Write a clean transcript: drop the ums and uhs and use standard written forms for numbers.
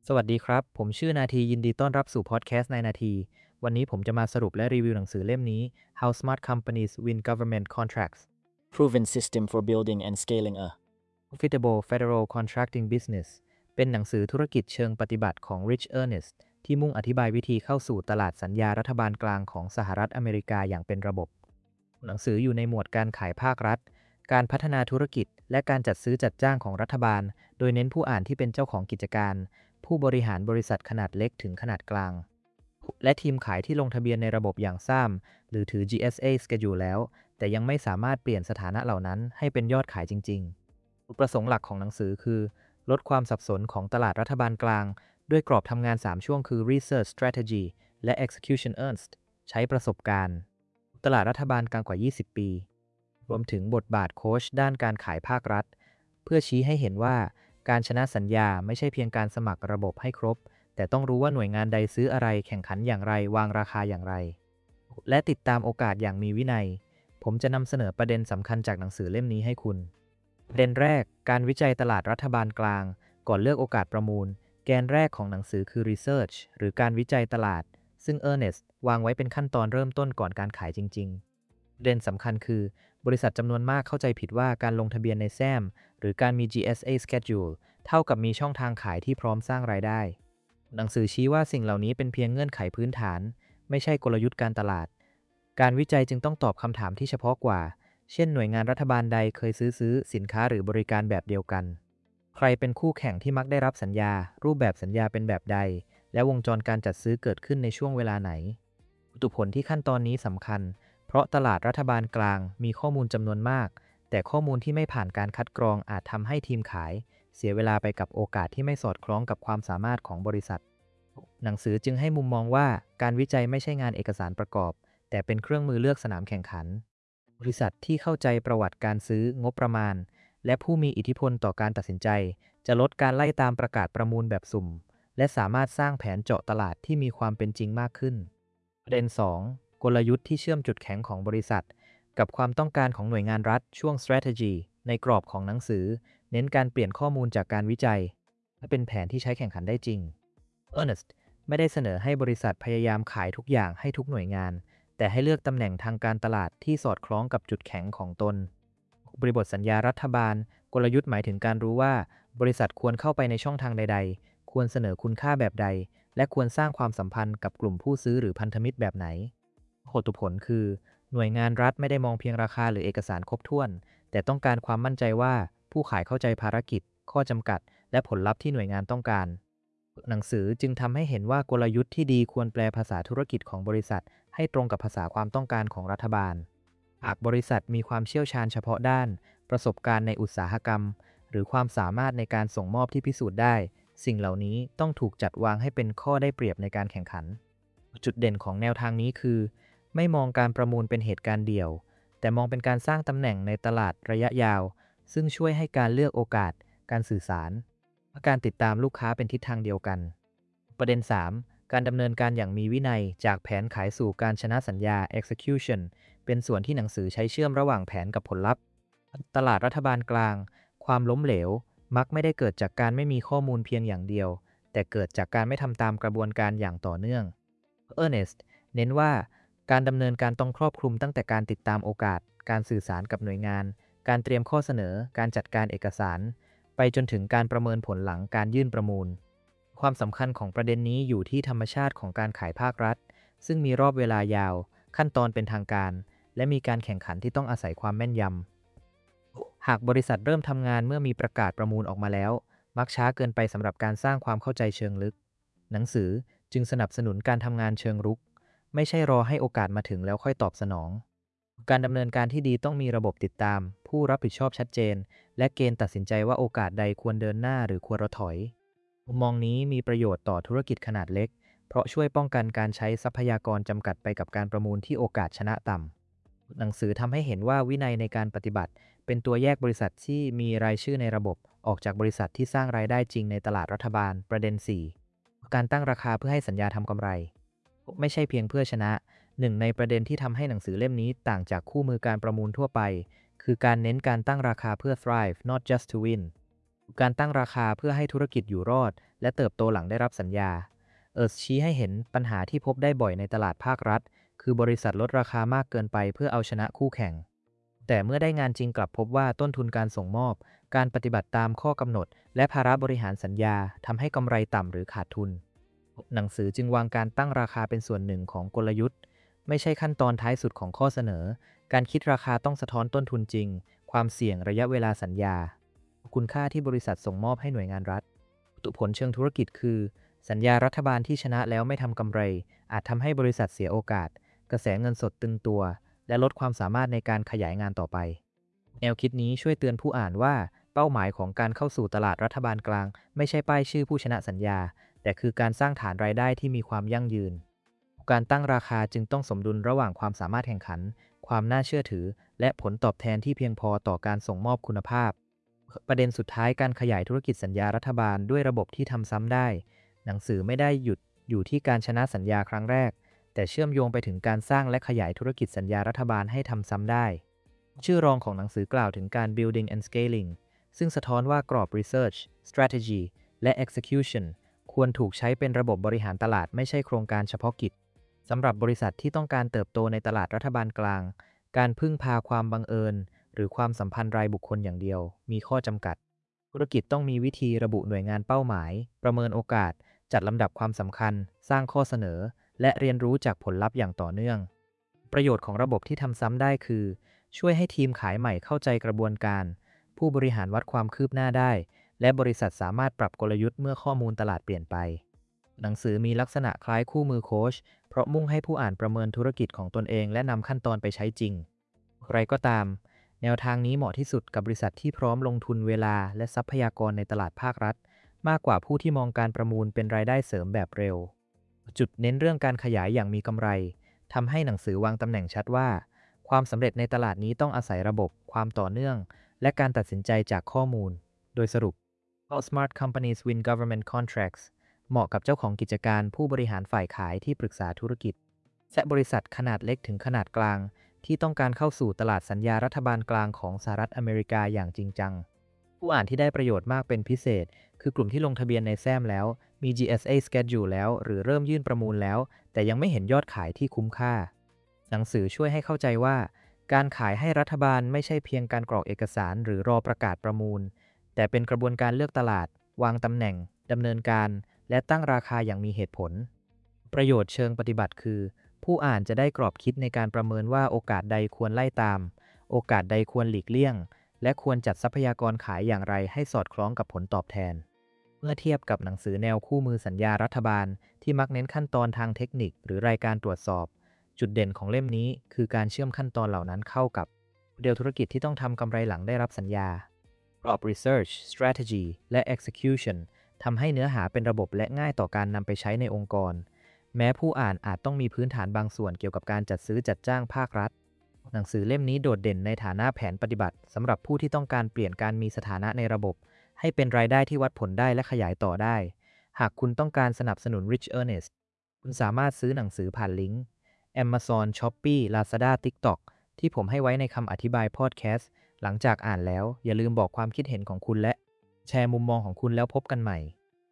สวัสดีครับผมชื่อนาทียินดีต้อนรับสู่พอดแคสต์ในนาทีวันนี้ผมจะมาสรุปและรีวิวหนังสือเล่มนี้ How Smart Companies Win Government Contracts Proven system for building and scaling a Profitable Federal Contracting Business เป็นหนังสือธุรกิจเชิงปฏิบัติของ Rich Earnest ที่มุ่งอธิบายวิธีเข้าสู่ตลาดสัญญารัฐบาลกลางของสหรัฐอเมริกาอย่างเป็นระบบหนังสืออยู่ในหมวดการขายภาครัฐการพัฒนาธุรกิจและการจัดซื้อจัดจ้างของรัฐบาลโดยเน้นผู้อ่านที่เป็นเจ้าของกิจการผู้บริหารบริษัทขนาดเล็กถึงขนาดกลางและทีมขายที่ลงทะเบียนในระบบอย่างซ้ำหรือถือ GSA Schedule แล้วแต่ยังไม่สามารถเปลี่ยนสถานะเหล่านั้นให้เป็นยอดขายจริงๆจุดประสงค์หลักของหนังสือคือลดความสับสนของตลาดรัฐบาลกลางด้วยกรอบทำงาน3ช่วงคือ Research Strategy และ Execution Ernst ใช้ประสบการณ์ตลาดรัฐบาลกลางกว่า20ปีรวมถึงบทบาทโค้ชด้านการขายภาครัฐเพื่อชี้ให้เห็นว่าการชนะสัญญาไม่ใช่เพียงการสมัครระบบให้ครบแต่ต้องรู้ว่าหน่วยงานใดซื้ออะไรแข่งขันอย่างไรวางราคาอย่างไรและติดตามโอกาสอย่างมีวินัยผมจะนำเสนอประเด็นสำคัญจากหนังสือเล่มนี้ให้คุณประเด็นแรกการวิจัยตลาดรัฐบาลกลางก่อนเลือกโอกาสประมูลแกนแรกของหนังสือคือ Research หรือการวิจัยตลาดซึ่ง Ernest วางไว้เป็นขั้นตอนเริ่มต้นก่อนการขายจริงๆประเด็นสำคัญคือบริษัทจำนวนมากเข้าใจผิดว่าการลงทะเบียนในแซมหรือการมี GSA Schedule เท่ากับมีช่องทางขายที่พร้อมสร้างรายได้หนังสือชี้ว่าสิ่งเหล่านี้เป็นเพียงเงื่อนไขพื้นฐานไม่ใช่กลยุทธ์การตลาดการวิจัยจึงต้องตอบคำถามที่เฉพาะกว่าเช่นหน่วยงานรัฐบาลใดเคยซื้อสินค้าหรือบริการแบบเดียวกันใครเป็นคู่แข่งที่มักได้รับสัญญารูปแบบสัญญาเป็นแบบใดและวงจรการจัดซื้อเกิดขึ้นในช่วงเวลาไหนตุผลที่ขั้นตอนนี้สำคัญเพราะตลาดรัฐบาลกลางมีข้อมูลจำนวนมากแต่ข้อมูลที่ไม่ผ่านการคัดกรองอาจทำให้ทีมขายเสียเวลาไปกับโอกาสที่ไม่สอดคล้องกับความสามารถของบริษัทหนังสือจึงให้มุมมองว่าการวิจัยไม่ใช่งานเอกสารประกอบแต่เป็นเครื่องมือเลือกสนามแข่งขันบริษัทที่เข้าใจประวัติการซื้องบประมาณและผู้มีอิทธิพลต่อการตัดสินใจจะลดการไล่ตามประกาศประมูลแบบสุ่มและสามารถสร้างแผนเจาะตลาดที่มีความเป็นจริงมากขึ้นประเด็น2กลยุทธ์ที่เชื่อมจุดแข็งของบริษัทกับความต้องการของหน่วยงานรัฐช่วง strategy ในกรอบของหนังสือเน้นการเปลี่ยนข้อมูลจากการวิจัยและเป็นแผนที่ใช้แข่งขันได้จริง Ernest ไม่ได้เสนอให้บริษัทพยายามขายทุกอย่างให้ทุกหน่วยงานแต่ให้เลือกตำแหน่งทางการตลาดที่สอดคล้องกับจุดแข็งของตนบริบทสัญญารัฐบาลกลยุทธ์หมายถึงการรู้ว่าบริษัทควรเข้าไปในช่องทางใดๆควรเสนอคุณค่าแบบใดและควรสร้างความสัมพันธ์กับกลุ่มผู้ซื้อหรือพันธมิตรแบบไหนผลคือหน่วยงานรัฐไม่ได้มองเพียงราคาหรือเอกสารครบถ้วนแต่ต้องการความมั่นใจว่าผู้ขายเข้าใจภารกิจข้อจำกัดและผลลัพธ์ที่หน่วยงานต้องการหนังสือจึงทำให้เห็นว่ากลยุทธ์ที่ดีควรแปลภาษาธุรกิจของบริษัทให้ตรงกับภาษาความต้องการของรัฐบาลหากบริษัทมีความเชี่ยวชาญเฉพาะด้านประสบการณ์ในอุตสาหกรรมหรือความสามารถในการส่งมอบที่พิสูจน์ได้สิ่งเหล่านี้ต้องถูกจัดวางให้เป็นข้อได้เปรียบในการแข่งขันจุดเด่นของแนวทางนี้คือไม่มองการประมูลเป็นเหตุการณ์เดี่ยวแต่มองเป็นการสร้างตำแหน่งในตลาดระยะยาวซึ่งช่วยให้การเลือกโอกาสการสื่อสารและการติดตามลูกค้าเป็นทิศทางเดียวกันประเด็น3การดำเนินการอย่างมีวินัยจากแผนขายสู่การชนะสัญญา execution เป็นส่วนที่หนังสือใช้เชื่อมระหว่างแผนกับผลลัพธ์ตลาดรัฐบาลกลางความล้มเหลวมักไม่ได้เกิดจากการไม่มีข้อมูลเพียงอย่างเดียวแต่เกิดจากการไม่ทำตามกระบวนการอย่างต่อเนื่อง Ernest เน้นว่าการดำเนินการต้องครอบคลุมตั้งแต่การติดตามโอกาสการสื่อสารกับหน่วยงานการเตรียมข้อเสนอการจัดการเอกสารไปจนถึงการประเมินผลหลังการยื่นประมูลความสำคัญของประเด็นนี้อยู่ที่ธรรมชาติของการขายภาครัฐซึ่งมีรอบเวลายาวขั้นตอนเป็นทางการและมีการแข่งขันที่ต้องอาศัยความแม่นยำหากบริษัทเริ่มทำงานเมื่อมีประกาศประมูลออกมาแล้วมักช้าเกินไปสำหรับการสร้างความเข้าใจเชิงลึกหนังสือจึงสนับสนุนการทำงานเชิงรุกไม่ใช่รอให้โอกาสมาถึงแล้วค่อยตอบสนองการดำเนินการที่ดีต้องมีระบบติดตามผู้รับผิดชอบชัดเจนและเกณฑ์ตัดสินใจว่าโอกาสใดควรเดินหน้าหรือควรลดถอยมุมมองนี้มีประโยชน์ต่อธุรกิจขนาดเล็กเพราะช่วยป้องกันการใช้ทรัพยากรจำกัดไปกับการประมูลที่โอกาสชนะต่ำหนังสือทำให้เห็นว่าวินัยในการปฏิบัติเป็นตัวแยกบริษัทที่มีรายชื่อในระบบออกจากบริษัทที่สร้างรายได้จริงในตลาดรัฐบาลประเด็น4การตั้งราคาเพื่อให้สัญญาทำกำไรไม่ใช่เพียงเพื่อชนะหนึ่งในประเด็นที่ทำให้หนังสือเล่มนี้ต่างจากคู่มือการประมูลทั่วไปคือการเน้นการตั้งราคาเพื่อ thrive not just to win การตั้งราคาเพื่อให้ธุรกิจอยู่รอดและเติบโตหลังได้รับสัญญาชี้ให้เห็นปัญหาที่พบได้บ่อยในตลาดภาครัฐคือบริษัทลดราคามากเกินไปเพื่อเอาชนะคู่แข่งแต่เมื่อได้งานจริงกลับพบว่าต้นทุนการส่งมอบการปฏิบัติตามข้อกำหนดและภาระบริหารสัญญาทำให้กำไรต่ำหรือขาดทุนหนังสือจึงวางการตั้งราคาเป็นส่วนหนึ่งของกลยุทธ์ไม่ใช่ขั้นตอนท้ายสุดของข้อเสนอการคิดราคาต้องสะท้อนต้นทุนจริงความเสี่ยงระยะเวลาสัญญาคุณค่าที่บริษัทส่งมอบให้หน่วยงานรัฐผลเชิงธุรกิจคือสัญญารัฐบาลที่ชนะแล้วไม่ทำกำไรอาจทำให้บริษัทเสียโอกาสกระแสเงินสดตึงตัวและลดความสามารถในการขยายงานต่อไปแนวคิดนี้ช่วยเตือนผู้อ่านว่าเป้าหมายของการเข้าสู่ตลาดรัฐบาลกลางไม่ใช่ป้ายชื่อผู้ชนะสัญญาแต่คือการสร้างฐานรายได้ที่มีความยั่งยืนการตั้งราคาจึงต้องสมดุลระหว่างความสามารถแข่งขันความน่าเชื่อถือและผลตอบแทนที่เพียงพอต่อการส่งมอบคุณภาพประเด็นสุดท้ายการขยายธุรกิจสัญญารัฐบาลด้วยระบบที่ทำซ้ำได้หนังสือไม่ได้หยุดอยู่ที่การชนะสัญญาครั้งแรกแต่เชื่อมโยงไปถึงการสร้างและขยายธุรกิจสัญญารัฐบาลให้ทำซ้ำได้ชื่อรองของหนังสือกล่าวถึงการ building and scaling ซึ่งสะท้อนว่ากรอบ research strategy และ execution ควรถูกใช้เป็นระบบบริหารตลาดไม่ใช่โครงการเฉพาะกิจสำหรับบริษัทที่ต้องการเติบโตในตลาดรัฐบาลกลางการพึ่งพาความบังเอิญหรือความสัมพันธ์รายบุคคลอย่างเดียวมีข้อจำกัดธุรกิจต้องมีวิธีระบุหน่วยงานเป้าหมายประเมินโอกาสจัดลำดับความสำคัญสร้างข้อเสนอและเรียนรู้จากผลลัพธ์อย่างต่อเนื่องประโยชน์ของระบบที่ทำซ้ำได้คือช่วยให้ทีมขายใหม่เข้าใจกระบวนการผู้บริหารวัดความคืบหน้าได้และบริษัทสามารถปรับกลยุทธ์เมื่อข้อมูลตลาดเปลี่ยนไปหนังสือมีลักษณะคล้ายคู่มือโค้ชเพราะมุ่งให้ผู้อ่านประเมินธุรกิจของตนเองและนำขั้นตอนไปใช้จริงใครก็ตามแนวทางนี้เหมาะที่สุดกับบริษัทที่พร้อมลงทุนเวลาและทรัพยากรในตลาดภาครัฐมากกว่าผู้ที่มองการประมูลเป็นรายได้เสริมแบบเร็วจุดเน้นเรื่องการขยายอย่างมีกำไรทำให้หนังสือวางตำแหน่งชัดว่าความสำเร็จในตลาดนี้ต้องอาศัยระบบความต่อเนื่องและการตัดสินใจจากข้อมูลโดยสรุป All Smart Companies Win Government Contracts เหมาะกับเจ้าของกิจการผู้บริหารฝ่ายขายที่ปรึกษาธุรกิจและบริษัทขนาดเล็กถึงขนาดกลางที่ต้องการเข้าสู่ตลาดสัญญารัฐบาลกลางของสหรัฐอเมริกาอย่างจริงจังผู้อ่านที่ได้ประโยชน์มากเป็นพิเศษคือกลุ่มที่ลงทะเบียนในแซมแล้วมี GSA schedule แล้วหรือเริ่มยื่นประมูลแล้วแต่ยังไม่เห็นยอดขายที่คุ้มค่าหนังสือช่วยให้เข้าใจว่าการขายให้รัฐบาลไม่ใช่เพียงการกรอกเอกสารหรือรอประกาศประมูลแต่เป็นกระบวนการเลือกตลาดวางตำแหน่งดำเนินการและตั้งราคาอย่างมีเหตุผลประโยชน์เชิงปฏิบัติคือผู้อ่านจะได้กรอบคิดในการประเมินว่าโอกาสใดควรไล่ตามโอกาสใดควรหลีกเลี่ยงและควรจัดทรัพยากรขายอย่างไรให้สอดคล้องกับผลตอบแทนเมื่อเทียบกับหนังสือแนวคู่มือสัญญารัฐบาลที่มักเน้นขั้นตอนทางเทคนิคหรือรายการตรวจสอบจุดเด่นของเล่มนี้คือการเชื่อมขั้นตอนเหล่านั้นเข้ากับโมเดลธุรกิจที่ต้องทำกำไรหลังได้รับสัญญากรอบ research strategy และ execution ทำให้เนื้อหาเป็นระบบและง่ายต่อการนำไปใช้ในองค์กรแม้ผู้อ่านอาจต้องมีพื้นฐานบางส่วนเกี่ยวกับการจัดซื้อจัดจ้างภาครัฐหนังสือเล่มนี้โดดเด่นในฐานะแผนปฏิบัติสำหรับผู้ที่ต้องการเปลี่ยนการมีสถานะในระบบให้เป็นรายได้ที่วัดผลได้และขยายต่อได้หากคุณต้องการสนับสนุน Rich Earnest คุณสามารถซื้อหนังสือผ่านลิงก์ Amazon Shopee Lazada TikTok ที่ผมให้ไว้ในคำอธิบายพอดแคสต์หลังจากอ่านแล้วอย่าลืมบอกความคิดเห็นของคุณและแชร์มุมมองของคุณแล้วพบกันใหม่